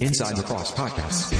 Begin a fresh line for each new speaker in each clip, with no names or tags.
Inside Lacrosse Podcast.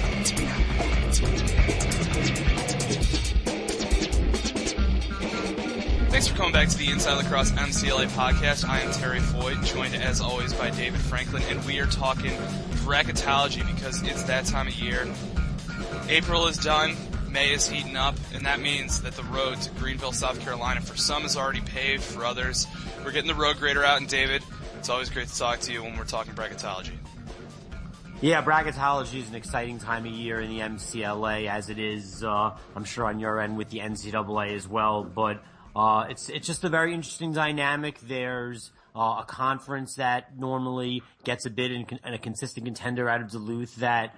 Thanks for coming back to the Inside Lacrosse MCLA podcast. I am Terry Foy, joined as always by David Franklin, and we are talking bracketology because it's that time of year. April is done, May is heating up, and that means that the road to Greenville, South Carolina, for some is already paved, for others, we're getting the road grader out. And David, it's always great to talk to you when we're talking bracketology.
Yeah, bracketology is an exciting time of year in the MCLA, as it is, I'm sure on your end with the NCAA as well, but it's just a very interesting dynamic. There's a conference that normally gets a bid and a consistent contender out of Duluth that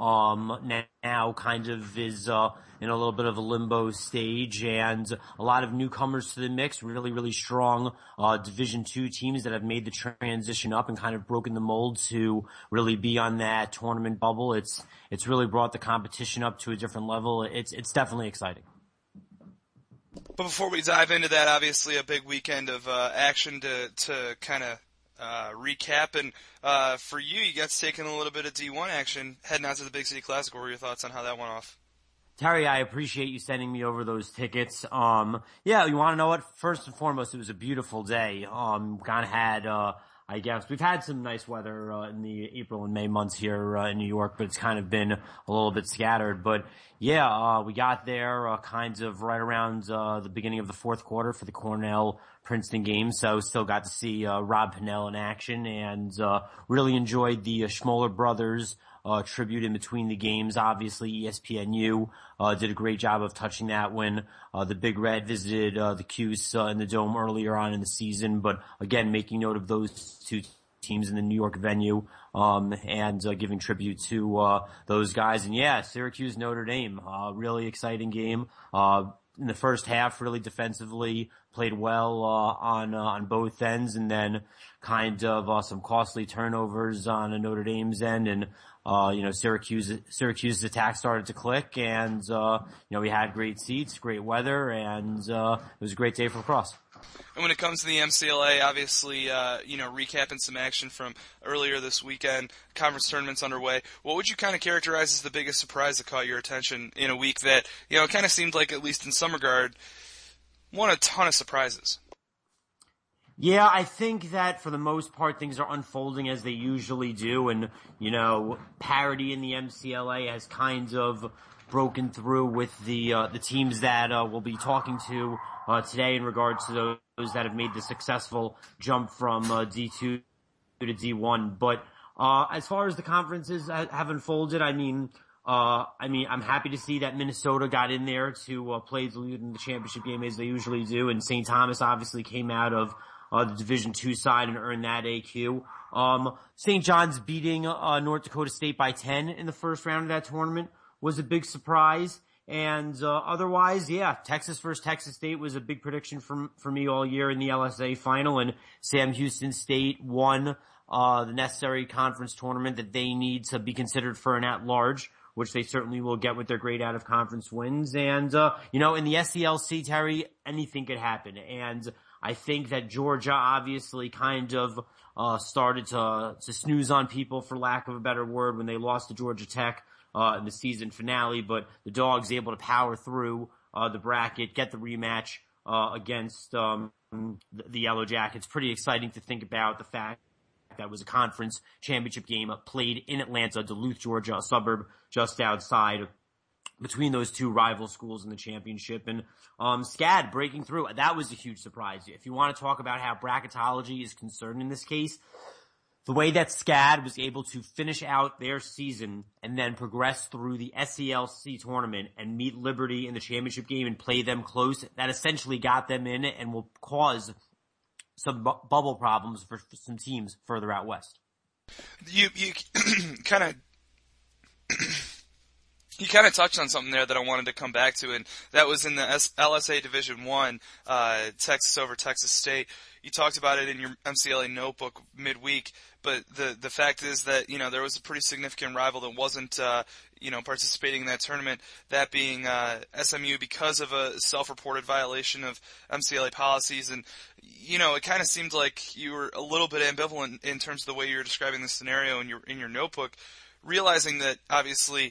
now kind of is in a little bit of a limbo stage, and a lot of newcomers to the mix, really strong Division II teams that have made the transition up and kind of broken the mold to really be on that tournament bubble. It's really brought the competition up to a different level. It's definitely exciting.
But before we dive into that, obviously a big weekend of action to kind of recap. And for you got to take in a little bit of D1 action heading out to the Big City Classic. What were your thoughts on how that went off?
Terry, I appreciate you sending me over those tickets. Yeah, you want to know what? First and foremost, it was a beautiful day. Kind of had, I guess, we've had some nice weather in the April and May months here in New York, but it's kind of been a little bit scattered. But yeah, we got there kind of right around the beginning of the fourth quarter for the Cornell-Princeton game, so still got to see Rob Pennell in action, and really enjoyed the Schmoller brothers tribute in between the games. Obviously, ESPNU did a great job of touching that when the Big Red visited the Cuse in the Dome earlier on in the season. But again, making note of those two teams in the New York venue and giving tribute to those guys. And yeah, Syracuse Notre Dame, really exciting game. In the first half, really defensively played well on both ends, and then kind of some costly turnovers on Notre Dame's end, and Syracuse's attack started to click, and we had great seats, great weather, and it was a great day for lacrosse.
And when it comes to the MCLA, obviously, recapping some action from earlier this weekend, conference tournaments underway. What would you kind of characterize as the biggest surprise that caught your attention in a week that, it kind of seemed like, at least in some regard, won a ton of surprises?
Yeah, I think that for the most part things are unfolding as they usually do, and, parity in the MCLA has kind of broken through with the teams that we'll be talking to today in regards to those that have made the successful jump from D2 to D1. But as far as the conferences have unfolded, I'm happy to see that Minnesota got in there to play Duluth in the championship game as they usually do, and St. Thomas obviously came out of the Division II side and earned that AQ. St. John's beating North Dakota State by 10 in the first round of that tournament was a big surprise. And otherwise, yeah, Texas versus Texas State was a big prediction for me all year in the LSA final, and Sam Houston State won the necessary conference tournament that they need to be considered for an at-large, which they certainly will get with their great out-of-conference wins. And, in the SELC, Terry, anything could happen. And I think that Georgia obviously kind of started to snooze on people, for lack of a better word, when they lost to Georgia Tech in the season finale, but the Dogs able to power through the bracket, get the rematch against the Yellow Jackets. Pretty exciting to think about the fact that was a conference championship game played in Atlanta, Duluth, Georgia, a suburb just outside, between those two rival schools in the championship. And SCAD breaking through, that was a huge surprise. If you want to talk about how bracketology is concerned in this case, the way that SCAD was able to finish out their season and then progress through the SELC tournament and meet Liberty in the championship game and play them close, that essentially got them in and will cause some bubble problems for some teams further out west.
You kind of you kind of touched on something there that I wanted to come back to, and that was in the LSA Division I, Texas over Texas State. You talked about it in your MCLA notebook midweek, but the fact is that, there was a pretty significant rival that wasn't, participating in that tournament, that being SMU, because of a self-reported violation of MCLA policies. And, it kind of seemed like you were a little bit ambivalent in terms of the way you were describing the scenario in your notebook. realizing that obviously,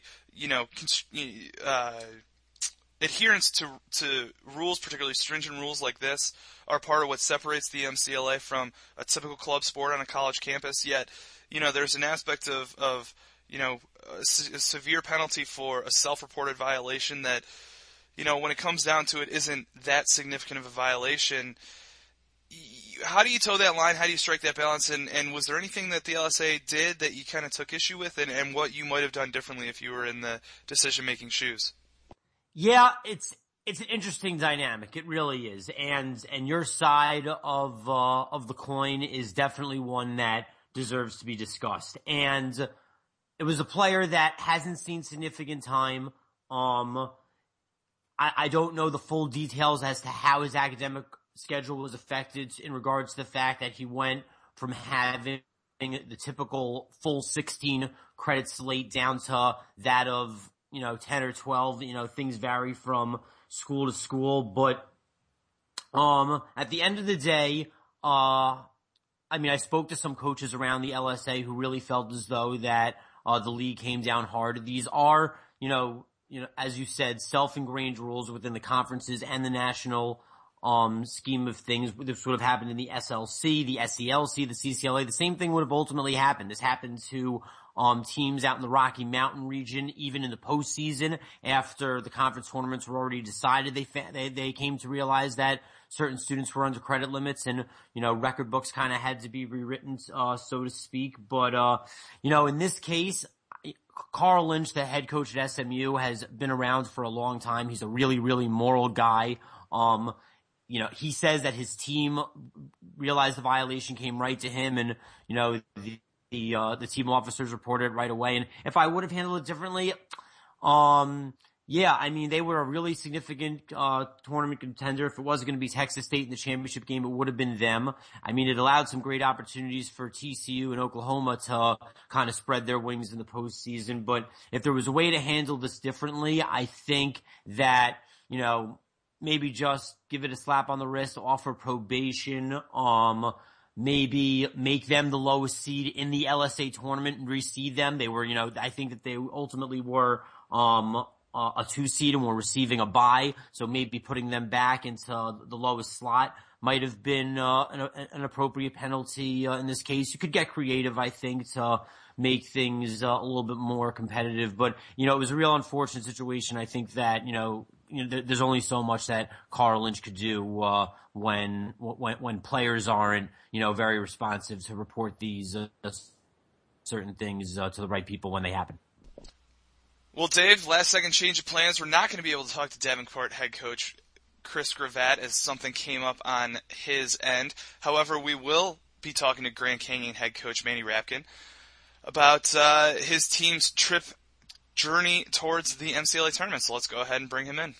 adherence to rules, particularly stringent rules like this, are part of what separates the MCLA from a typical club sport on a college campus. Yet, there's an aspect of a severe penalty for a self-reported violation that, when it comes down to it, isn't that significant of a violation. How do you toe that line? How do you strike that balance? And was there anything that the LSA did that you kind of took issue with, and what you might have done differently if you were in the decision-making shoes?
Yeah, it's an interesting dynamic. It really is, and your side of the coin is definitely one that deserves to be discussed. And it was a player that hasn't seen significant time. I don't know the full details as to how his academic schedule was affected in regards to the fact that he went from having the typical full 16 credit slate down to that of 10 or 12, things vary from school to school, but, at the end of the day, I spoke to some coaches around the LSA who really felt as though that, the league came down hard. These are, as you said, self-ingrained rules within the conferences and the national, scheme of things. This would have happened in the SLC, the SELC, the CCLA. The same thing would have ultimately happened. This happened to teams out in the Rocky Mountain region, even in the postseason, after the conference tournaments were already decided. They came to realize that certain students were under credit limits, and record books kind of had to be rewritten, so to speak. But in this case, Carl Lynch, the head coach at SMU, has been around for a long time. He's a really, really moral guy. He says that his team realized the violation, came right to him, and the team officers reported it right away. And if I would have handled it differently, they were a really significant tournament contender. If it was going to be Texas State in the championship game, it would have been them. It allowed some great opportunities for TCU and Oklahoma to kind of spread their wings in the postseason. But if there was a way to handle this differently, I think that maybe just give it a slap on the wrist, offer probation, maybe make them the lowest seed in the LSA tournament and reseed them. They were, I think that they ultimately were, a 2 seed and were receiving a bye. So maybe putting them back into the lowest slot might have been, an appropriate penalty, in this case. You could get creative, I think, to make things a little bit more competitive. But, it was a real unfortunate situation. I think that, there's only so much that Carl Lynch could do when players aren't very responsive to report these certain things to the right people when they happen.
Well, Dave, last second change of plans. We're not going to be able to talk to Davenport head coach Chris Gravatt as something came up on his end. However, we will be talking to Grand Canyon head coach Manny Rapkin about his team's journey towards the MCLA tournament. So let's go ahead and bring him in.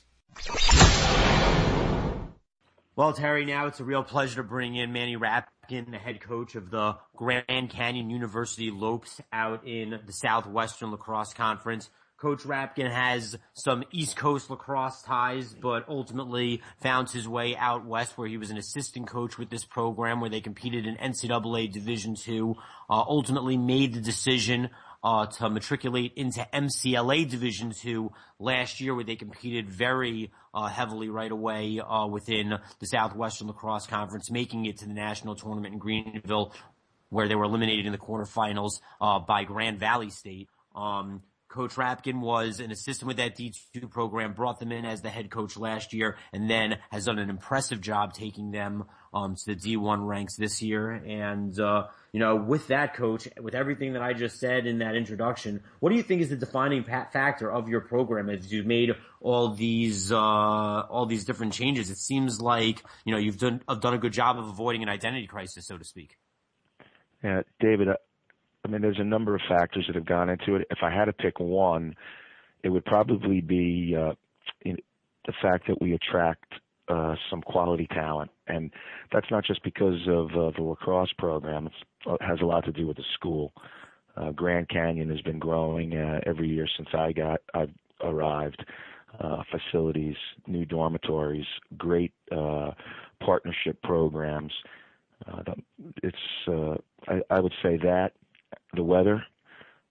Well, Terry, now it's a real pleasure to bring in Manny Rapkin, the head coach of the Grand Canyon University Lopes out in the Southwestern Lacrosse Conference. Coach Rapkin has some East Coast lacrosse ties, but ultimately found his way out west, where he was an assistant coach with this program, where they competed in NCAA Division II, ultimately made the decision to matriculate into MCLA Division II last year, where they competed very heavily right away within the Southwestern Lacrosse Conference, making it to the national tournament in Greenville, where they were eliminated in the quarterfinals by Grand Valley State. Coach Rapkin was an assistant with that D2 program, brought them in as the head coach last year, and then has done an impressive job taking them to the D1 ranks this year. And with that, coach, with everything that I just said in that introduction, what do you think is the defining factor of your program as you've made all these different changes? It seems like you've done a good job of avoiding an identity crisis, so to speak.
Yeah, David. There's a number of factors that have gone into it. If I had to pick one, it would probably be the fact that we attract some quality talent. And that's not just because of the lacrosse program. It has a lot to do with the school. Grand Canyon has been growing every year since I've arrived. Facilities, new dormitories, great partnership programs. I would say that. The weather,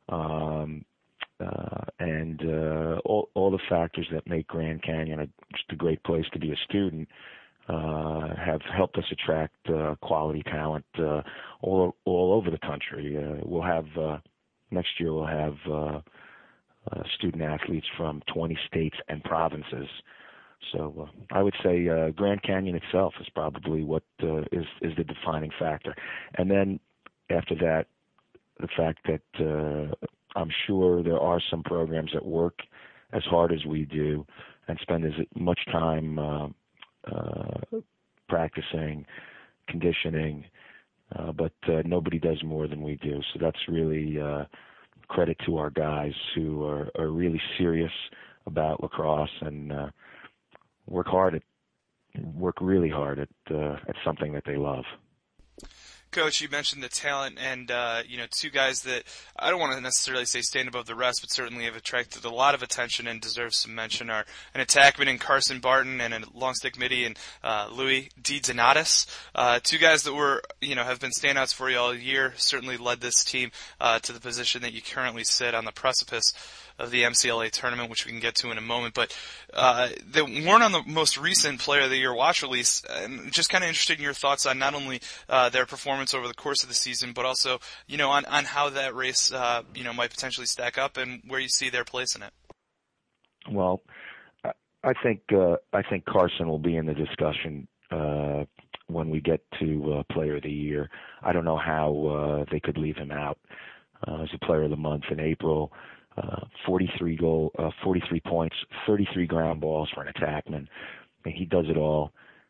and all the factors that make Grand Canyon just a great place to be a student have helped us attract quality talent all over the country. We'll have next year we'll have student athletes from 20 states and provinces. So I would say Grand Canyon itself is probably what is the defining factor. And then after that, the fact that I'm sure there are some programs that work as hard as we do and spend as much time practicing, conditioning, but nobody does more than we do. So that's really credit to our guys who are really serious about lacrosse and work really hard at something that they love.
Coach, you mentioned the talent, and two guys that I don't want to necessarily say stand above the rest, but certainly have attracted a lot of attention and deserve some mention are an attackman in Carson Barton and a long stick midi in Louis D. Donatus. Two guys that have been standouts for you all year, certainly led this team to the position that you currently sit on the precipice of the MCLA tournament, which we can get to in a moment, but they weren't on the most recent Player of the Year watch release. And just kind of interested in your thoughts on not only their performance over the course of the season, but also on how that race might potentially stack up and where you see their place in it.
Well, I think Carson will be in the discussion when we get to Player of the Year. I don't know how they could leave him out as a Player of the Month in April. 43 points, 33 ground balls for an attackman. I mean, he does it all.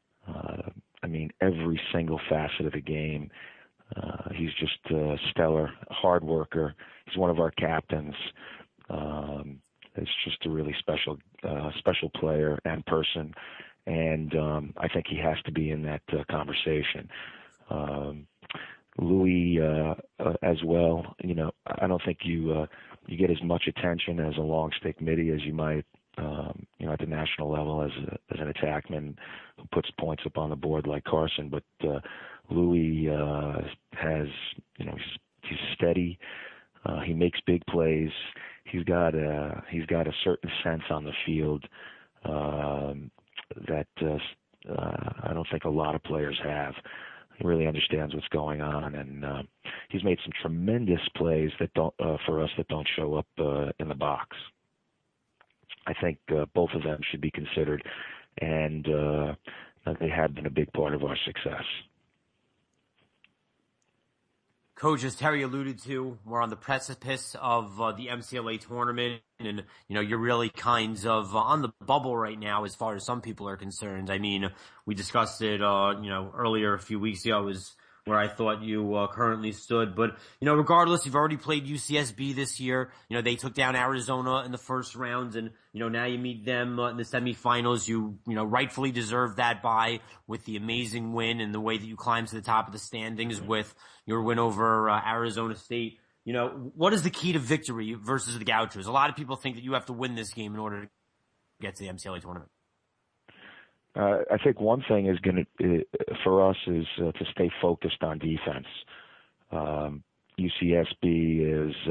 Every single facet of the game. He's just stellar, hard worker. He's one of our captains. It's just a really special player and person, and I think he has to be in that conversation. Louis as well. I don't think you get as much attention as a long stick midi as you might, at the national level as an attackman who puts points up on the board like Carson. But Louis has, he's steady. He makes big plays. He's got a certain sense on the field that I don't think a lot of players have. He really understands what's going on, and he's made some tremendous plays that don't for us that don't show up in the box. I think both of them should be considered, and they have been a big part of our success.
Coach, as Terry alluded to, we're on the precipice of the MCLA tournament, and you're really kind of on the bubble right now as far as some people are concerned. I mean, we discussed it, earlier a few weeks ago is where I thought you currently stood. But regardless, you've already played UCSB this year. They took down Arizona in the first round, and now you meet them in the semifinals. You rightfully deserve that bye with the amazing win and the way that you climbed to the top of the standings with your win over Arizona State. What is the key to victory versus the Gauchos? A lot of people think that you have to win this game in order to get to the MCLA tournament.
I think one thing is for us is to stay focused on defense. UCSB is,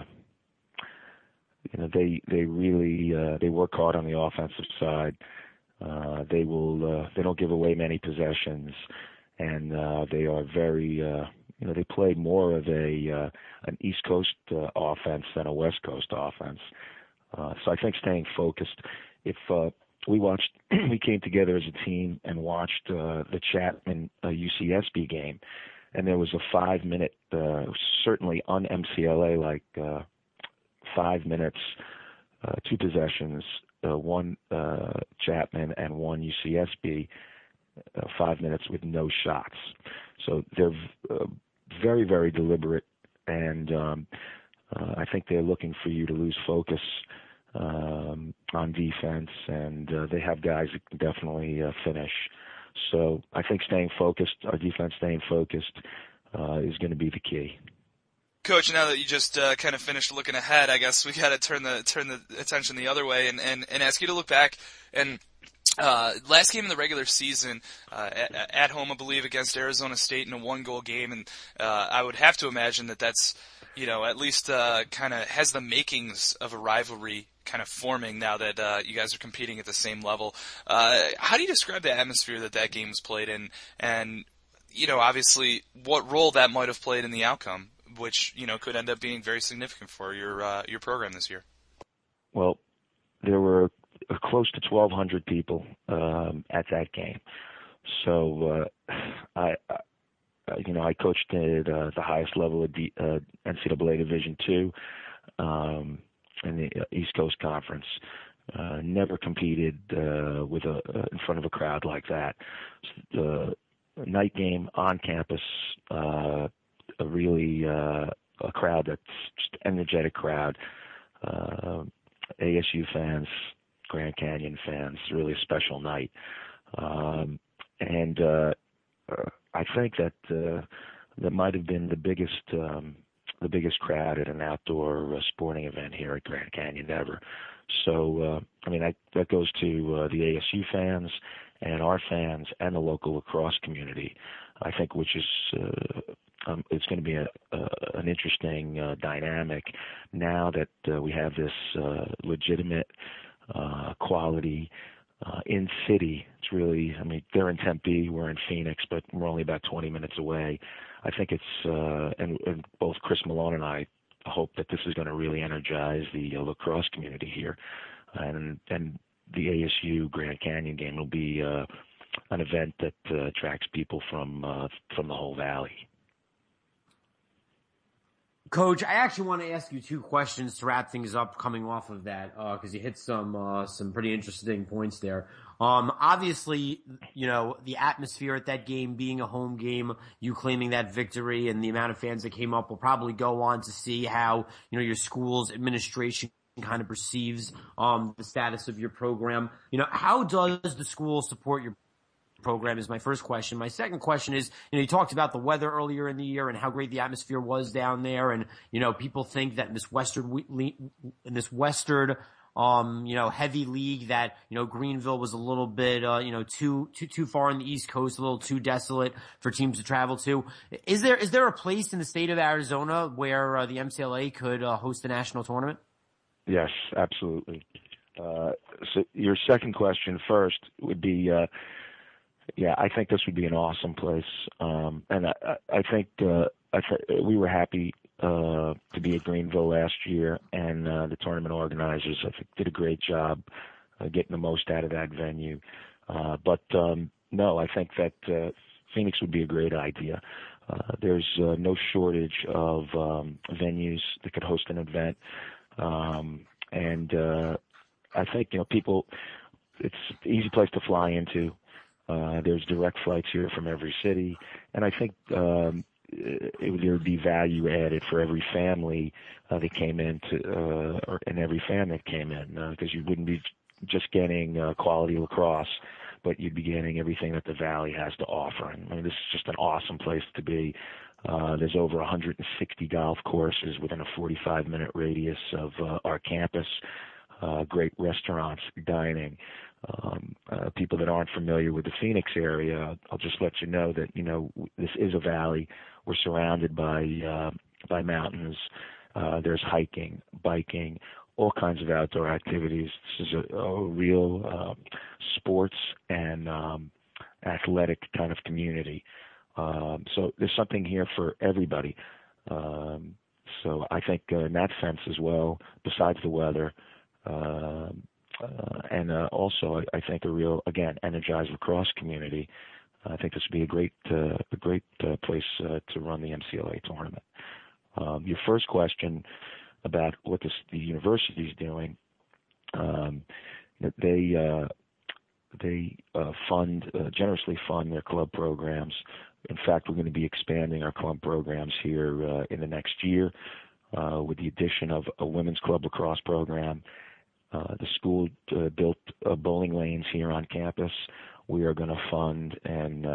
they really they work hard on the offensive side. They don't give away many possessions, and they are very, they play more of an East Coast offense than a West Coast offense. So I think staying focused. If we came together as a team and watched the Chapman UCSB game, and there was a 5-minute, certainly on MCLA, like 5 minutes, 2 possessions, one Chapman and one UCSB, 5 minutes with no shots. So they're very, very deliberate, and I think they're looking for you to lose focus on defense, and they have guys that can definitely finish. So I think staying focused, our defense staying focused, is going to be the key.
Coach, now that you just kind of finished looking ahead, I guess we got to turn the attention the other way and ask you to look back. And last game in the regular season, at home, I believe, against Arizona State in a 1-goal game, and I would have to imagine that's at least kind of has the makings of a rivalry kind of forming now that you guys are competing at the same level. How do you describe the atmosphere that game was played in, and obviously what role that might have played in the outcome, which could end up being very significant for your program this year?
Well, there were close to 1,200 people at that game. So I coached at the highest level of NCAA Division II in the East Coast Conference. Never competed in front of a crowd like that. The night game on campus, a crowd that's just energetic crowd. ASU fans, Grand Canyon fans, really a special night. And I think that might have been the biggest crowd at an outdoor sporting event here at Grand Canyon ever. So, that goes to the ASU fans and our fans and the local lacrosse community, I think, which is it's going to be an interesting dynamic now that we have this legitimate quality in city. It's really, they're in Tempe, we're in Phoenix, but we're only about 20 minutes away. I think it's, and both Chris Malone and I hope that this is going to really energize the lacrosse community here. And the ASU Grand Canyon game will be an event that attracts people from the whole valley.
Coach, I actually want to ask you two questions to wrap things up coming off of that, because you hit some pretty interesting points there. Obviously, the atmosphere at that game being a home game, you claiming that victory, and the amount of fans that came up will probably go on to see how, your school's administration kind of perceives the status of your program. How does the school support your program is my first question. My second question is, you talked about the weather earlier in the year and how great the atmosphere was down there. And, people think that in this Western heavy league that, Greenville was a little bit, too far on the East Coast, a little too desolate for teams to travel to. Is there a place in the state of Arizona where the MCLA could host a national tournament?
Yes, absolutely. So your second question first would be, I think this would be an awesome place, and I think we were happy to be at Greenville last year, and the tournament organizers, I think, did a great job getting the most out of that venue. But no, I think that Phoenix would be a great idea. There's no shortage of venues that could host an event, and I think people. It's an easy place to fly into. There's direct flights here from every city, and I think there would be value added for every family that came in and every fan that came in, because you wouldn't be just getting quality lacrosse, but you'd be getting everything that the Valley has to offer. And this is just an awesome place to be. There's over 160 golf courses within a 45-minute radius of our campus. Great restaurants, dining. People that aren't familiar with the Phoenix area, I'll just let you know that this is a valley. We're surrounded by mountains. There's hiking, biking, all kinds of outdoor activities. This is a real sports and athletic kind of community. So there's something here for everybody. So I think in that sense as well, besides the weather. And also, I think a real, again, energized lacrosse community. I think this would be a great place to run the MCLA tournament. Your first question about what the university is doing, they generously fund their club programs. In fact, we're going to be expanding our club programs here in the next year with the addition of a women's club lacrosse program. The school built bowling lanes here on campus. We are going to fund and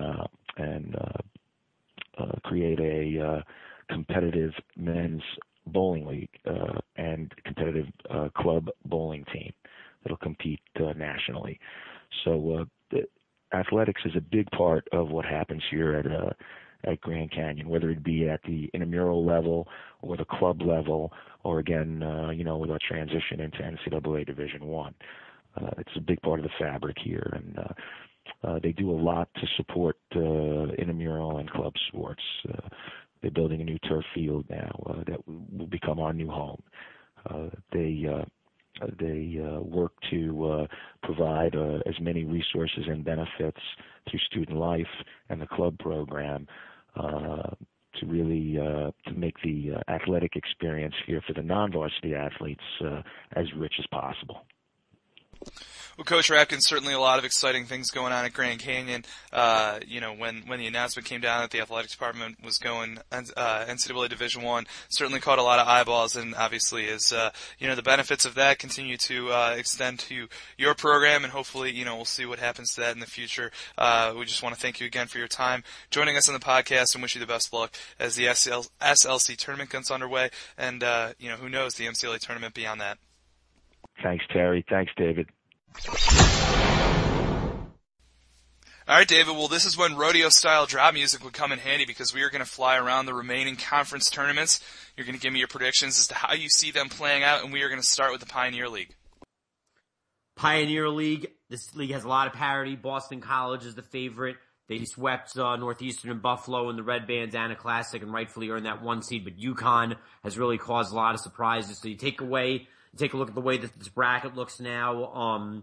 create a competitive men's bowling league and competitive club bowling team that'll compete nationally. So athletics is a big part of what happens here at Grand Canyon, whether it be at the intramural level or the club level, or again, with our transition into NCAA Division One. It's a big part of the fabric here, and they do a lot to support intramural and club sports. They're building a new turf field now that will become our new home. They work to provide as many resources and benefits through student life and the club program to really to make the athletic experience here for the non-varsity athletes as rich as possible.
Well, Coach Rapkin, certainly a lot of exciting things going on at Grand Canyon. When the announcement came down that the athletic department was going NCAA Division I, certainly caught a lot of eyeballs, and obviously as the benefits of that continue to extend to your program, and hopefully we'll see what happens to that in the future. We just want to thank you again for your time joining us on the podcast, and wish you the best of luck as the SLC tournament gets underway, and who knows, the MCLA tournament beyond that.
Thanks, Terry. Thanks, David.
All right, David. Well, this is when rodeo-style drop music would come in handy, because we are going to fly around the remaining conference tournaments. You're going to give me your predictions as to how you see them playing out, and we are going to start with the Pioneer League.
Pioneer League. This league has a lot of parity. Boston College is the favorite. They swept Northeastern and Buffalo in the Red Bandana Classic and rightfully earned that 1 seed, but UConn has really caused a lot of surprises. So you take a look at the way that this bracket looks now.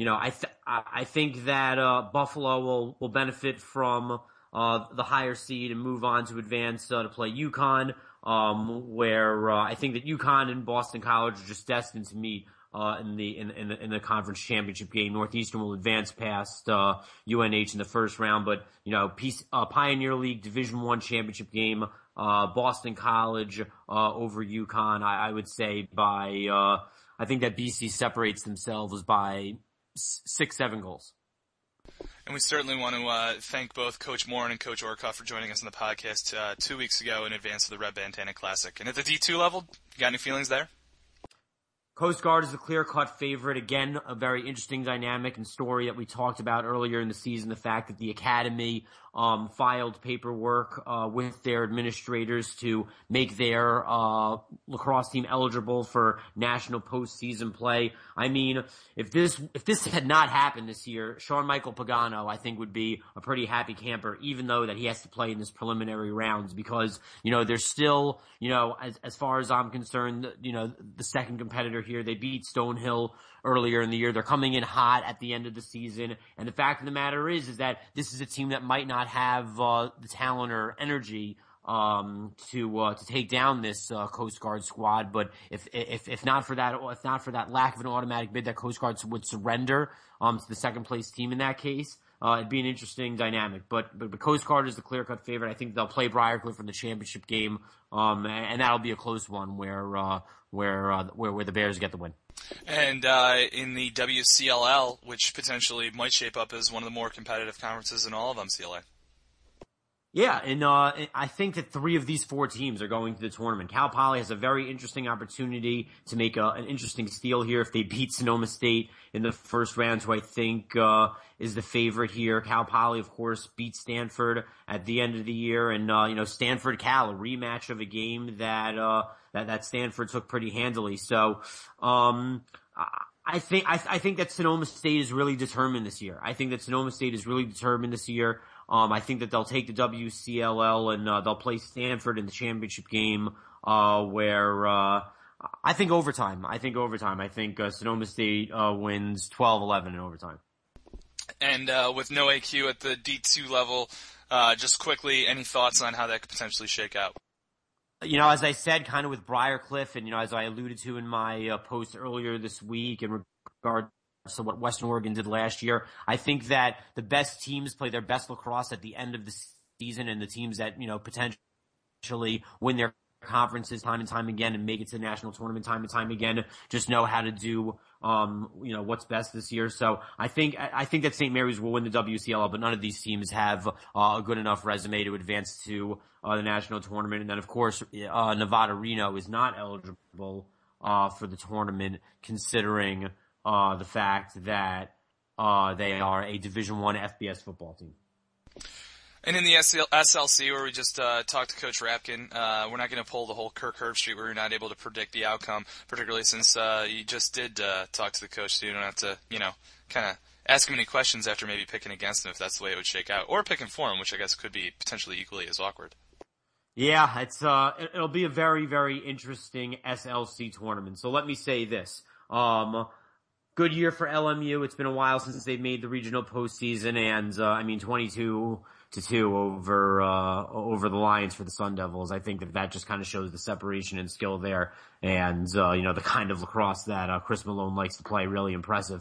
I think that Buffalo will benefit from the higher seed and move on to advance to play UConn, where I think that UConn and Boston College are just destined to meet in the conference championship game. Northeastern will advance past UNH in the first round, but Pioneer League Division I championship game, Boston College over UConn. I would say by I think that BC separates themselves by 6-7 goals.
And we certainly want to thank both Coach Morin and Coach Orcuff for joining us on the podcast 2 weeks ago in advance of the Red Bandana Classic. And at the D2 level, you got any feelings there?
Coast Guard is a clear-cut favorite. Again, a very interesting dynamic and story that we talked about earlier in the season, the fact that the academy filed paperwork with their administrators to make their lacrosse team eligible for national postseason play. I mean, if this had not happened this year, Sean Michael Pagano, I think, would be a pretty happy camper, even though that he has to play in this preliminary rounds, because, there's still, as far as I'm concerned, the second competitor here, they beat Stonehill earlier in the year. They're coming in hot at the end of the season. And the fact of the matter is that this is a team that might not have the talent or energy to take down this Coast Guard squad. But if not for that lack of an automatic bid, that Coast Guard would surrender to the second place team in that case. It'd be an interesting dynamic, but Coast Guard is the clear-cut favorite. I think they'll play Briarcliff in the championship game, and that'll be a close one where the Bears get the win.
And in the WCLL, which potentially might shape up as one of the more competitive conferences in all of MCLA.
Yeah, and I think that 3 of these 4 teams are going to the tournament. Cal Poly has a very interesting opportunity to make an interesting steal here if they beat Sonoma State in the first round, who I think is the favorite here. Cal Poly, of course, beat Stanford at the end of the year, and Stanford-Cal, a rematch of a game that Stanford took pretty handily. So I think that Sonoma State is really determined this year. I think that they'll take the WCLL and they'll play Stanford in the championship game where I think overtime. I think Sonoma State wins 12-11 in overtime.
And with no AQ at the D2 level, just quickly, any thoughts on how that could potentially shake out?
As I said, kind of with Briarcliff, and as I alluded to in my post earlier this week in regard to what Western Oregon did last year, I think that the best teams play their best lacrosse at the end of the season, and the teams that potentially win their conferences time and time again and make it to the national tournament time and time again just know how to do what's best this year. So I think that St. Mary's will win the WCLL, but none of these teams have a good enough resume to advance to the national tournament. And then, of course, Nevada Reno is not eligible for the tournament, considering the fact that they are a Division I FBS football team.
And in the SLC, where we just talked to Coach Rapkin, we're not going to pull the whole Kirk Herbstreit where you're not able to predict the outcome, particularly since you just did talk to the coach, so you don't have to, kind of ask him any questions after maybe picking against him if that's the way it would shake out, or picking for him, which I guess could be potentially equally as awkward.
Yeah, it'll be a very, very interesting SLC tournament. So let me say this. Good year for LMU. It's been a while since they've made the regional postseason, and 22-2 over the Lions for the Sun Devils. I think that just kind of shows the separation and skill there, and the kind of lacrosse that Chris Malone likes to play. Really impressive.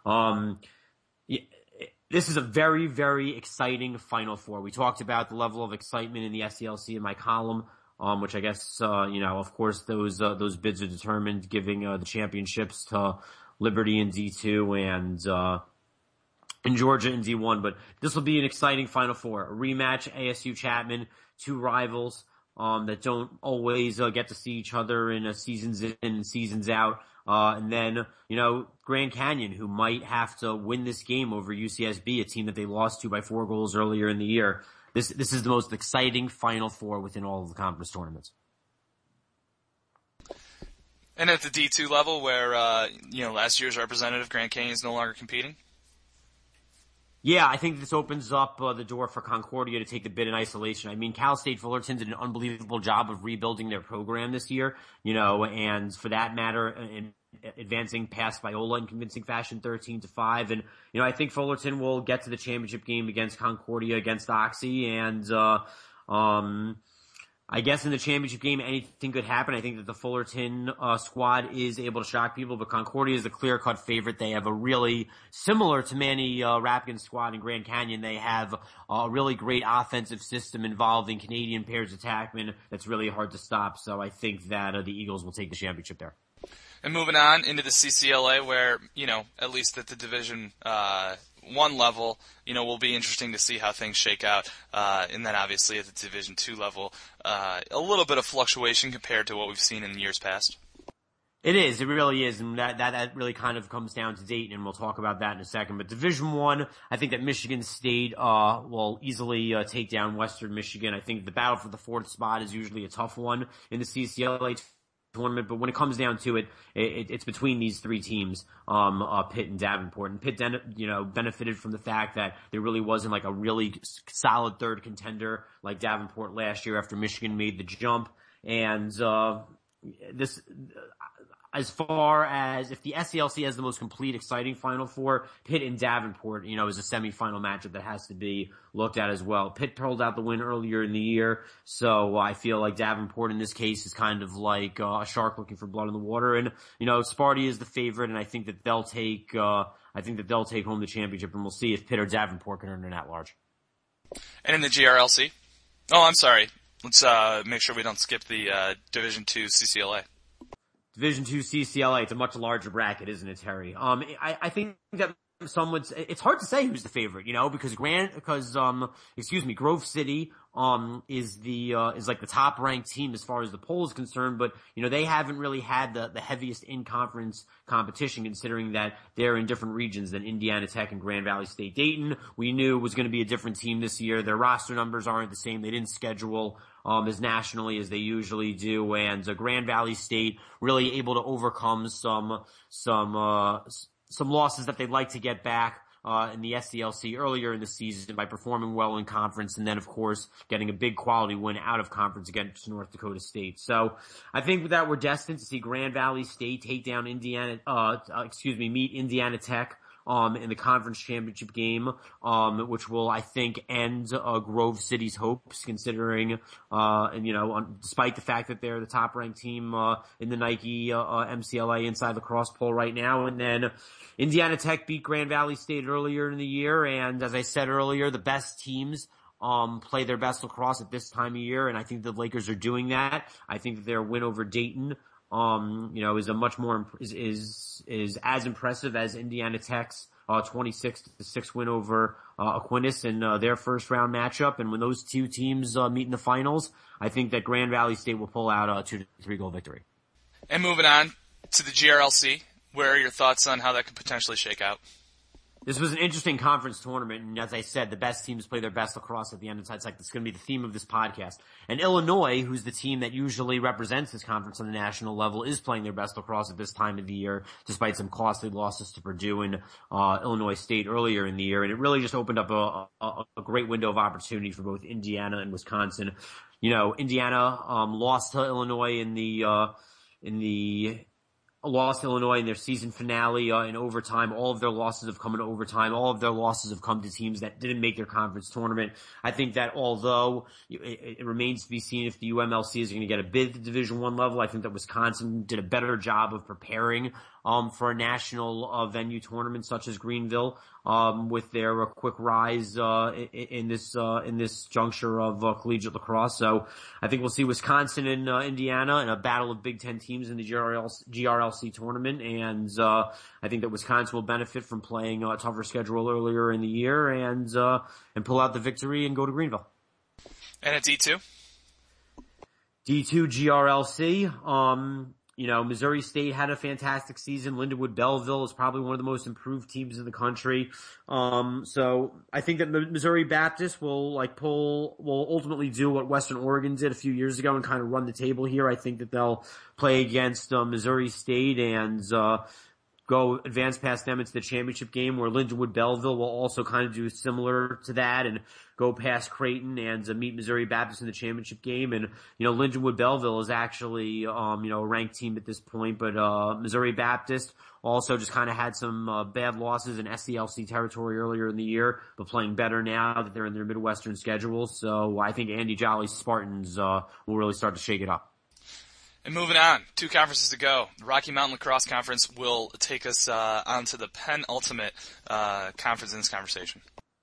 This is a very, very exciting Final Four. We talked about the level of excitement in the SCLC in my column, which I guess of course those bids are determined, giving the championships to Liberty in D2 and Georgia in D1. But this will be an exciting Final Four. A rematch, ASU Chapman, two rivals that don't always get to see each other in seasons in and seasons out. And then, Grand Canyon, who might have to win this game over UCSB, a team that they lost to by 4 goals earlier in the year. This is the most exciting Final Four within all of the conference tournaments.
And at the D2 level, where last year's representative Grand Canyon is no longer competing.
Yeah, I think this opens up the door for Concordia to take the bid in isolation. I mean, Cal State Fullerton did an unbelievable job of rebuilding their program this year, and for that matter, in advancing past Viola in convincing fashion 13-5. And, I think Fullerton will get to the championship game against Concordia, against Oxy, and, I guess in the championship game, anything could happen. I think that the Fullerton squad is able to shock people, but Concordia is the clear-cut favorite. They have a really, similar to Manny Rapkin's squad in Grand Canyon, they have a really great offensive system involving Canadian pairs attackmen that's really hard to stop. So I think that the Eagles will take the championship there.
And moving on into the CCLA, where, at least at the Division 1 level, will be interesting to see how things shake out. And then obviously at the Division 2 level, a little bit of fluctuation compared to what we've seen in years past.
It is. It really is. And that really kind of comes down to Dayton, and we'll talk about that in a second. But Division 1, I think that Michigan State will easily take down Western Michigan. I think the battle for the 4th spot is usually a tough one in the CCLA tournament, but when it comes down to it, it's between these 3 teams, Pitt and Davenport. And Pitt, benefited from the fact that there really wasn't like a really solid third contender like Davenport last year after Michigan made the jump. And as far as if the SCLC has the most complete, exciting Final Four, Pitt and Davenport, is a semifinal matchup that has to be looked at as well. Pitt pulled out the win earlier in the year, so I feel like Davenport in this case is kind of like a shark looking for blood in the water. And Sparty is the favorite, and I think that they'll take home the championship, and we'll see if Pitt or Davenport can earn an at-large.
And in the GRLC, I'm sorry. Let's make sure we don't skip the Division 2 CCLA.
Division 2 CCLA, it's a much larger bracket, isn't it, Terry? I think that some would say, it's hard to say who's the favorite, because Grove City, is like the top ranked team as far as the poll is concerned, but, they haven't really had the heaviest in-conference competition, considering that they're in different regions than Indiana Tech and Grand Valley State. Dayton, we knew was going to be a different team this year. Their roster numbers aren't the same. They didn't schedule as nationally as they usually do, and Grand Valley State really able to overcome some losses that they'd like to get back in the SCLC earlier in the season by performing well in conference, and then of course getting a big quality win out of conference against North Dakota State. So I think that we're destined to see Grand Valley State take down meet Indiana Tech in the conference championship game, which will, I think, end Grove City's hopes, considering, despite the fact that they're the top ranked team in the Nike MCLA inside lacrosse poll right now. And then Indiana Tech beat Grand Valley State earlier in the year, and as I said earlier, the best teams play their best lacrosse at this time of year, and I think the Lakers are doing that. I think that their win over Dayton is a much more, is as impressive as Indiana Tech's 26-6 win over Aquinas in their first round matchup. And when those two teams meet in the finals, I think that Grand Valley State will pull out a 2-3 goal victory.
And moving on to the GRLC, where are your thoughts on how that could potentially shake out?
This was an interesting conference tournament, and as I said, the best teams play their best lacrosse at the end. It's like, it's going to be the theme of this podcast. And Illinois, who's the team that usually represents this conference on the national level, is playing their best lacrosse at this time of the year, despite some costly losses to Purdue and Illinois State earlier in the year. And it really just opened up a great window of opportunity for both Indiana and Wisconsin. You know, Indiana lost to Illinois lost Illinois in their season finale in overtime. All of their losses have come in overtime. All of their losses have come to teams that didn't make their conference tournament. I think that although it remains to be seen if the UMLC is going to get a bid at the Division I level, I think that Wisconsin did a better job of preparing for a national venue tournament such as Greenville with their quick rise in this juncture of collegiate lacrosse. So I think we'll see Wisconsin and Indiana in a battle of Big Ten teams in the GRLC tournament, and I think that Wisconsin will benefit from playing a tougher schedule earlier in the year and pull out the victory and go to Greenville.
And at D2?
D2 GRLC. You know, Missouri State had a fantastic season. Lindenwood Belleville is probably one of the most improved teams in the country. So I think that Missouri Baptist will ultimately do what Western Oregon did a few years ago and kind of run the table here. I think that they'll play against Missouri State and go advance past them into the championship game, where Lindenwood Belleville will also kind of do similar to that and go past Creighton and meet Missouri Baptist in the championship game. And, you know, Lindenwood Belleville is actually, a ranked team at this point, but Missouri Baptist also just kind of had some bad losses in SCLC territory earlier in the year, but playing better now that they're in their Midwestern schedule. So I think Andy Jolly's Spartans will really start to shake it up.
And moving on, 2 conferences to go. The Rocky Mountain Lacrosse Conference will take us onto the penultimate conference in this conversation.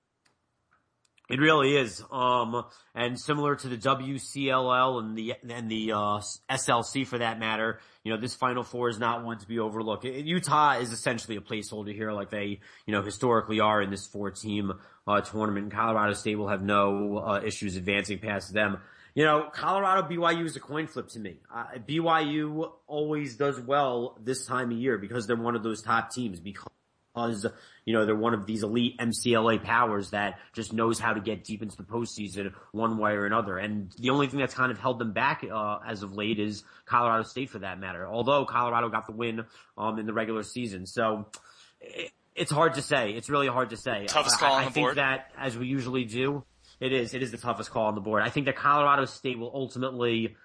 It really is. And similar to the WCLL and the SLC for that matter, you know, this Final Four is not one to be overlooked. Utah is essentially a placeholder here, like they, you know, historically are in this 4-team tournament. Colorado State will have no issues advancing past them. You know, Colorado BYU is a coin flip to me. BYU always does well this time of year because they're one of those top teams, because, you know, they're one of these elite MCLA powers that just knows how to get deep into the postseason one way or another. And the only thing that's kind of held them back as of late is Colorado State, for that matter, although Colorado got the win in the regular season. So it's hard to say. It's really hard to say.
Toughest call on the board.
I think that, as we usually do, it is the toughest call on the board. I think that Colorado State will ultimately,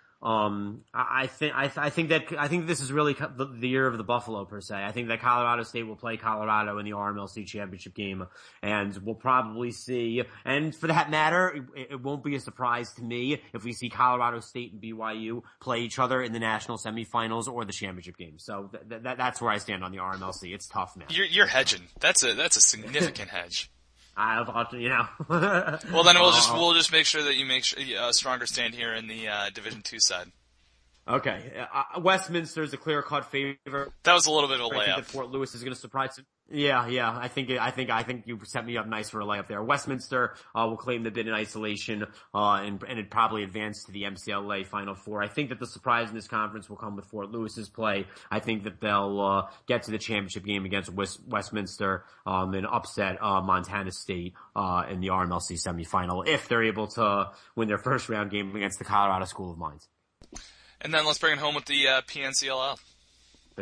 I think this is really the year of the Buffalo, per se. I think that Colorado State will play Colorado in the RMLC championship game, and we'll probably see, and for that matter, it won't be a surprise to me if we see Colorado State and BYU play each other in the national semifinals or the championship game. So that's where I stand on the RMLC. It's tough, man.
You're hedging. That's a significant hedge.
You know.
Well, then we'll just make sure that you make a stronger stand here in the Division II side.
Okay, Westminster is a clear-cut favorite.
That was a little bit of a layup.
I think that Fort Lewis is going to surprise him. Yeah. I think you set me up nice for a layup there. Westminster will claim the bid in isolation, and it probably advance to the MCLA Final Four. I think that the surprise in this conference will come with Fort Lewis's play. I think that they'll get to the championship game against Westminster and upset Montana State in the RMLC semifinal if they're able to win their first round game against the Colorado School of Mines.
And then let's bring it home with the PNCLL.
The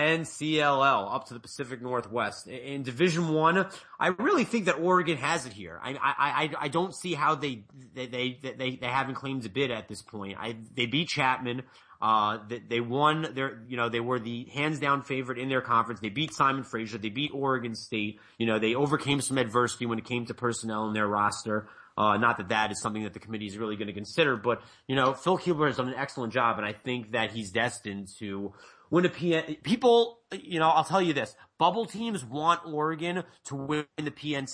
PNCLL up to the Pacific Northwest. In Division I really think that Oregon has it here. I don't see how they haven't claimed a bid at this point. They beat Chapman. They won they were the hands down favorite in their conference. They beat Simon Fraser. They beat Oregon State. You know, they overcame some adversity when it came to personnel in their roster. Not that is something that the committee is really going to consider, but, you know, Phil Keebler has done an excellent job, and I think that he's destined to win a people, you know, I'll tell you this. Bubble teams want Oregon to win the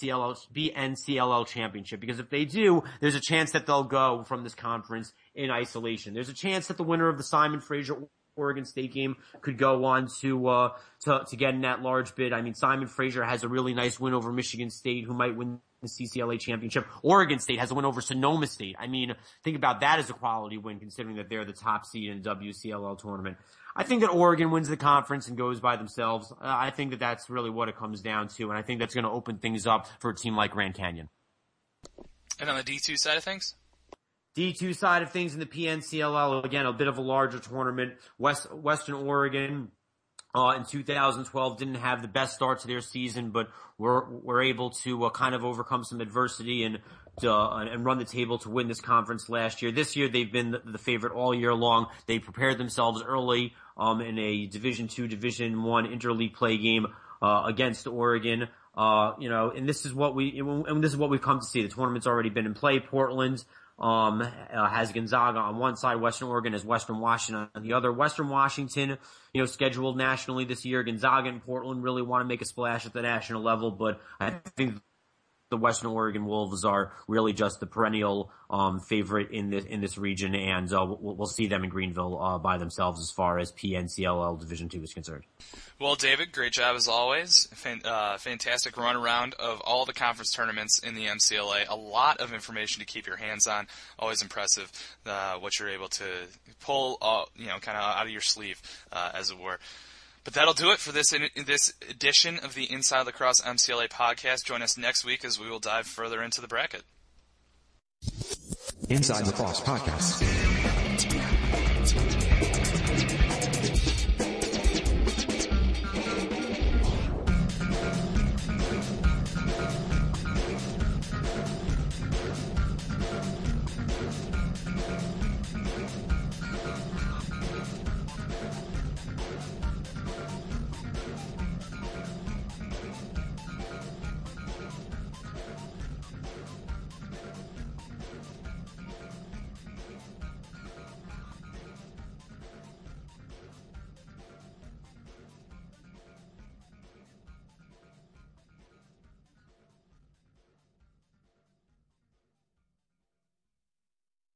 PNCLL championship, because if they do, there's a chance that they'll go from this conference in isolation. There's a chance that the winner of the Simon Fraser Oregon State game could go on to get in that large bid. I mean, Simon Fraser has a really nice win over Michigan State, who might win the CCLA championship. Oregon State has a win over Sonoma State. I mean, think about that as a quality win, considering that they're the top seed in the WCLL tournament. I think that Oregon wins the conference and goes by themselves. I think that that's really what it comes down to, and I think that's going to open things up for a team like Grand Canyon.
And on the D2 side of things?
D2 side of things in the PNCLL, again, a bit of a larger tournament. Western Oregon, in 2012 didn't have the best start to their season, but were able to kind of overcome some adversity and run the table to win this conference last year. This year they've been the favorite all year long. They prepared themselves early in a Division II, Division I interleague play game against Oregon. And this is what we've come to see. The tournament's already been in play. Portland has Gonzaga on one side, Western Oregon has Western Washington on the other. Western Washington, scheduled nationally this year. Gonzaga and Portland really want to make a splash at the national level, but I think the Western Oregon Wolves are really just the perennial favorite in this region, and we'll see them in Greenville by themselves as far as PNCLL Division II is concerned.
Well, David, great job as always. Fantastic run around of all the conference tournaments in the MCLA. A lot of information to keep your hands on. Always impressive what you're able to pull, kind of out of your sleeve, as it were. But that'll do it for this edition of the Inside Lacrosse MCLA podcast. Join us next week as we will dive further into the bracket.
Inside Lacrosse podcast.